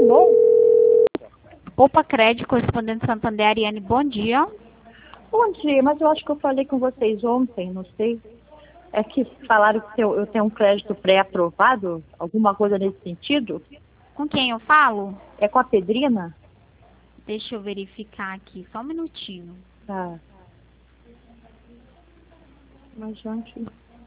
Alô? Opa Crédito, correspondente Santander, Ariane, bom dia. Bom dia, mas eu acho que eu falei com vocês ontem, não sei. É que falaram que eu tenho um crédito pré-aprovado, alguma coisa nesse sentido. Com quem eu falo? É com a Pedrina? Deixa eu verificar aqui, só um minutinho. Tá. Mas, gente...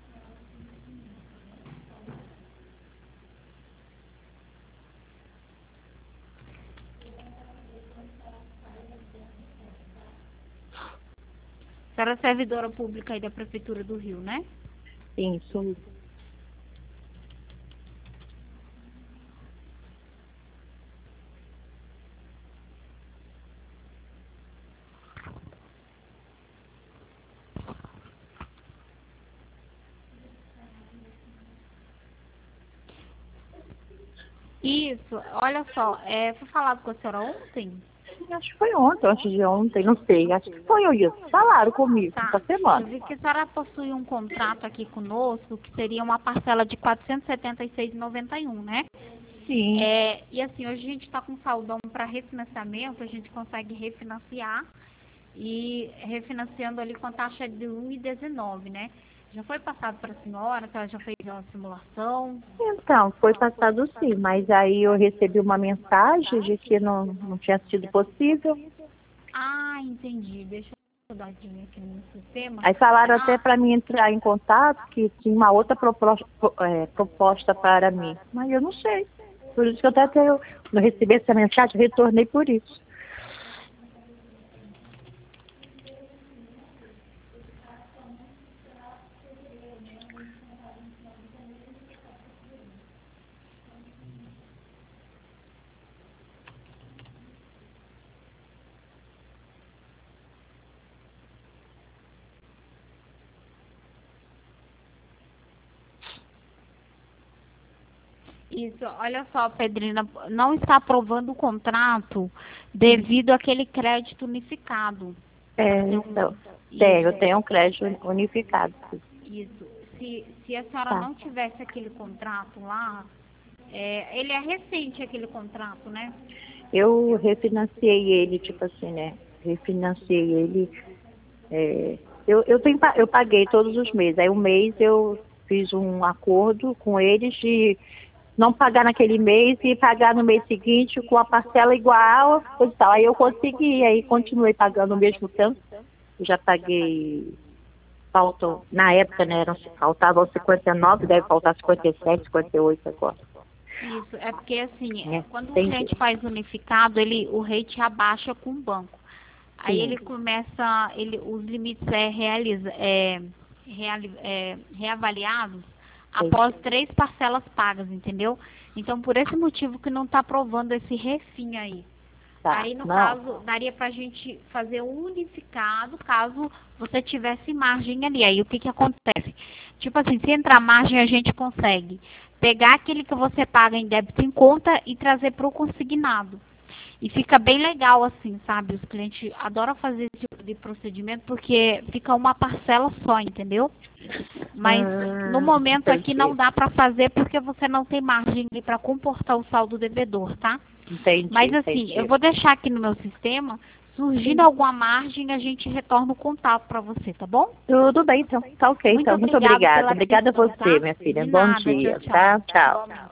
A senhora é servidora pública aí da Prefeitura do Rio, né? Sim, isso. Isso, olha só, foi falado com a senhora ontem? Acho que foi ontem, antes de ontem, não sei. Acho que foi eu isso. Falaram comigo Tá. essa semana. Eu vi que a senhora possui um contrato aqui conosco, que seria uma parcela de R$ 476,91, né? Sim. E assim, hoje a gente está com saldão para refinanciamento, a gente consegue refinanciar e refinanciando ali com a taxa de 1,19, né? Já foi passado para a senhora, que ela já fez uma simulação? Então, foi passado sim, mas aí eu recebi uma mensagem de que não tinha sido possível. Ah, entendi. Deixa eu dar uma olhadinha aqui no sistema. Aí falaram até para mim entrar em contato, que tinha uma outra proposta para mim. Mas eu não sei. Por isso que eu até não recebi essa mensagem, retornei por isso. Isso, olha só, Pedrina, não está aprovando o contrato devido àquele crédito unificado. Então, Isso, eu tenho um crédito unificado. isso. Se a senhora Tá. não tivesse aquele contrato lá, ele é recente aquele contrato, né? Eu refinanciei ele, tipo assim, né? Refinanciei ele. Eu paguei todos os meses. Aí um mês eu fiz um acordo com eles de não pagar naquele mês e pagar no mês seguinte com a parcela igual, coisa e tal. Aí eu consegui, aí continuei pagando o mesmo tanto. Eu já paguei, na época, né, faltavam 59, deve faltar 57, 58 agora. Isso, é porque assim, quando o Entendi. cliente faz unificado, o rate abaixa com o banco. Aí Sim. ele começa, os limites reavaliados após 3 parcelas pagas, entendeu? Então, por esse motivo que não está aprovando esse refim aí. Tá. Aí, no Não. caso, daria pra gente fazer um unificado, caso você tivesse margem ali. Aí, o que que acontece? Tipo assim, se entrar margem, a gente consegue pegar aquele que você paga em débito em conta e trazer para o consignado. E fica bem legal assim, sabe? Os clientes adoram fazer esse tipo de procedimento porque fica uma parcela só, entendeu? Mas no momento aqui não dá para fazer porque você não tem margem para comportar o saldo devedor, tá? Entendi. Mas assim, Entendi. eu vou deixar aqui no meu sistema, surgindo alguma margem, a gente retorna o contato para você, tá bom? Tudo bem, então. Tá ok, então. Muito obrigada. pela Obrigada a atenção, você, tá? minha filha. De Bom nada, dia, tchau, tá? tchau. Tchau. Igualmente.